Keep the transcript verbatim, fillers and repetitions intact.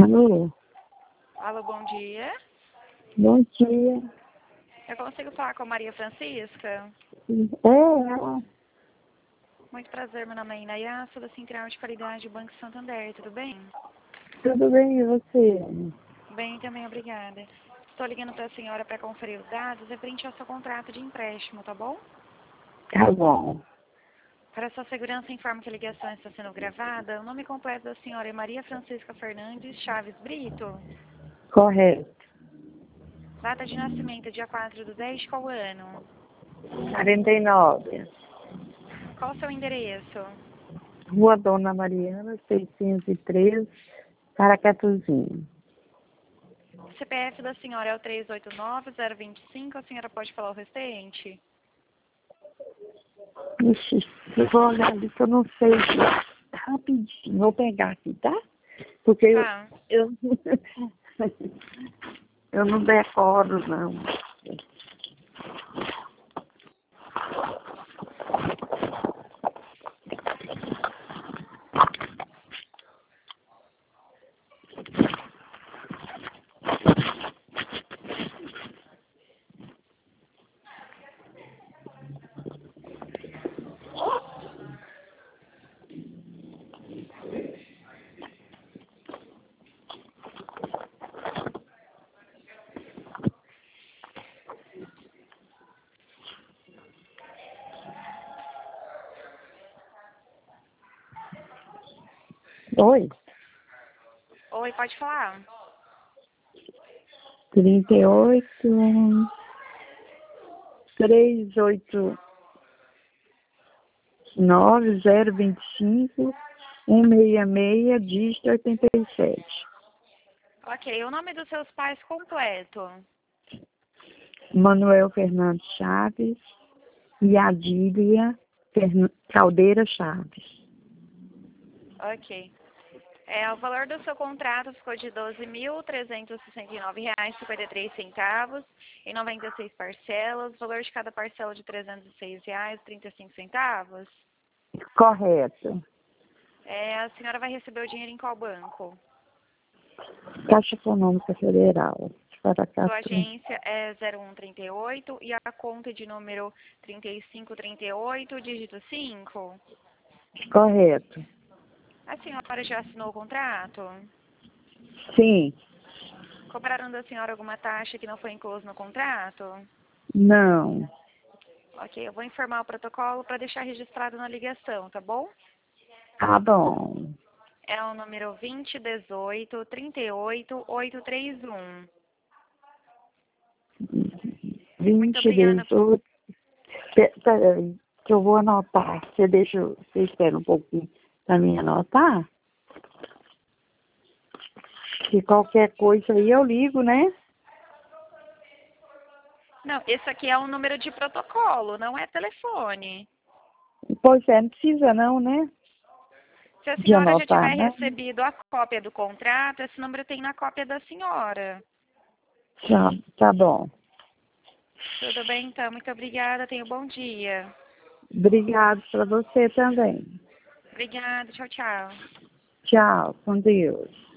Alô? Alô, bom dia. Bom dia. Eu consigo falar com a Maria Francisca? É, ela. Muito prazer, meu nome é Inaya, sou da Central de Qualidade do Banco Santander, tudo bem? Tudo bem, e você? Bem, também, obrigada. Estou ligando para a senhora para conferir os dados referente ao seu contrato de empréstimo, tá bom? Tá bom. Para sua segurança, informo que a ligação está sendo gravada. O nome completo da senhora é Maria Francisca Fernandes Chaves Brito. Correto. Data de nascimento, dia quatro do dez, qual ano? quarenta e nove. Qual o seu endereço? Rua Dona Mariana, seiscentos e treze, Paracatuzinho. O C P F da senhora é o três oito nove zero dois cinco, a senhora pode falar o restante? Ixi, eu vou olhar ali que eu não sei. Rapidinho, vou pegar aqui, tá? Porque eu, Tá. eu, eu não decoro, não. Oi? Oi, pode falar? trinta e oito, três oito nove zero vinte e cinco, cento e sessenta e seis, dígito oitenta e sete. Ok, o nome dos seus pais completo? Manuel Fernandes Chaves e Adília Fern... Caldeira Chaves. Ok. É, o valor do seu contrato ficou de doze mil trezentos e sessenta e nove reais e cinquenta e três centavos em noventa e seis parcelas. O valor de cada parcela de trezentos e seis reais e trinta e cinco centavos. Correto. É, a senhora vai receber o dinheiro em qual banco? Caixa Econômica Federal. Sua Paracatu. agência é zero um trinta e oito e a conta de número trinta e cinco trinta e oito, dígito cinco. Correto. A senhora já assinou o contrato? Sim. Cobraram da senhora alguma taxa que não foi inclusa no contrato? Não. Ok, eu vou informar o protocolo para deixar registrado na ligação, tá bom? Tá bom. É o número vinte dezoito trinta e oito oitocentos e trinta e um. Muito vinte obrigada. dezoito. Peraí, que eu vou anotar. Você deixa, você espera um pouquinho para mim anotar? Se qualquer coisa aí eu ligo, né? Não, esse aqui é um número de protocolo, não é telefone. Pois é, não precisa não, né? Se a De senhora já anotar, tiver né? recebido a cópia do contrato, esse número tem na cópia da senhora. Tá, tá bom. Tudo bem, então. Muito obrigada. Tenha um bom dia. Obrigado para você também. Obrigada. Tchau, tchau. Tchau, com Deus.